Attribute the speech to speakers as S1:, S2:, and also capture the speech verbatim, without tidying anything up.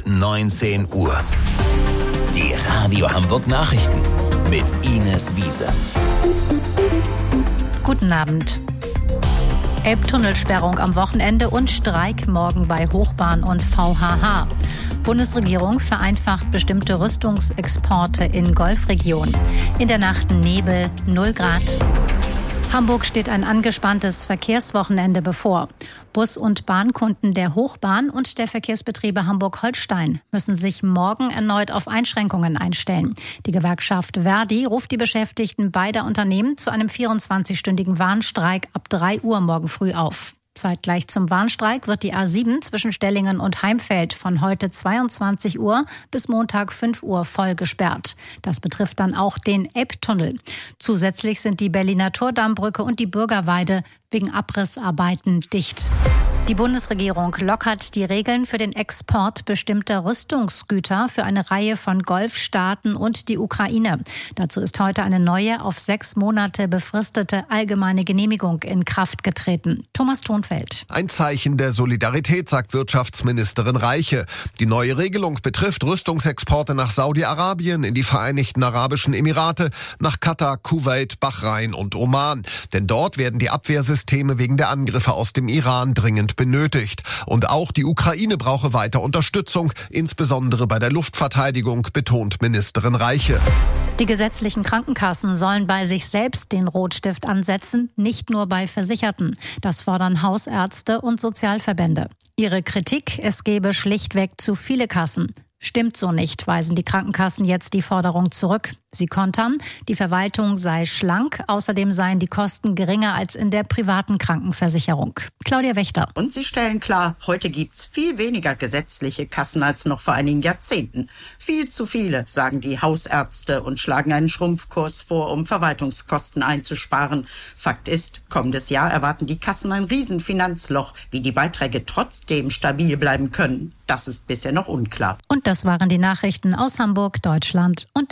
S1: neunzehn Uhr. Die Radio Hamburg Nachrichten mit Ines Wiese.
S2: Guten Abend. Elbtunnelsperrung am Wochenende und Streik morgen bei Hochbahn und V H H. Bundesregierung vereinfacht bestimmte Rüstungsexporte in Golfregion. In der Nacht Nebel, null Grad. Hamburg steht ein angespanntes Verkehrswochenende bevor. Bus- und Bahnkunden der Hochbahn und der Verkehrsbetriebe Hamburg-Holstein müssen sich morgen erneut auf Einschränkungen einstellen. Die Gewerkschaft Verdi ruft die Beschäftigten beider Unternehmen zu einem vierundzwanzigstündigen Warnstreik ab drei Uhr morgen früh auf. Zeitgleich zum Warnstreik wird die A sieben zwischen Stellingen und Heimfeld von heute zweiundzwanzig Uhr bis Montag fünf Uhr voll gesperrt. Das betrifft dann auch den Elbtunnel. Zusätzlich sind die Berliner Tordammbrücke und die Bürgerweide wegen Abrissarbeiten dicht. Die Bundesregierung lockert die Regeln für den Export bestimmter Rüstungsgüter für eine Reihe von Golfstaaten und die Ukraine. Dazu ist heute eine neue, auf sechs Monate befristete allgemeine Genehmigung in Kraft getreten. Thomas Thonfeld.
S3: Ein Zeichen der Solidarität, sagt Wirtschaftsministerin Reiche. Die neue Regelung betrifft Rüstungsexporte nach Saudi-Arabien, in die Vereinigten Arabischen Emirate, nach Katar, Kuwait, Bahrain und Oman. Denn dort werden die Abwehrsysteme wegen der Angriffe aus dem Iran dringend benötigt. Und auch die Ukraine brauche weiter Unterstützung, insbesondere bei der Luftverteidigung, betont Ministerin Reiche.
S2: Die gesetzlichen Krankenkassen sollen bei sich selbst den Rotstift ansetzen, nicht nur bei Versicherten. Das fordern Hausärzte und Sozialverbände. Ihre Kritik, es gebe schlichtweg zu viele Kassen. Stimmt so nicht, weisen die Krankenkassen jetzt die Forderung zurück. Sie kontern, die Verwaltung sei schlank, außerdem seien die Kosten geringer als in der privaten Krankenversicherung. Claudia Wächter.
S4: Und sie stellen klar, heute gibt's viel weniger gesetzliche Kassen als noch vor einigen Jahrzehnten. Viel zu viele, sagen die Hausärzte und schlagen einen Schrumpfkurs vor, um Verwaltungskosten einzusparen. Fakt ist, kommendes Jahr erwarten die Kassen ein Riesenfinanzloch. Wie die Beiträge trotzdem stabil bleiben können, das ist bisher noch unklar.
S2: Und das waren die Nachrichten aus Hamburg, Deutschland und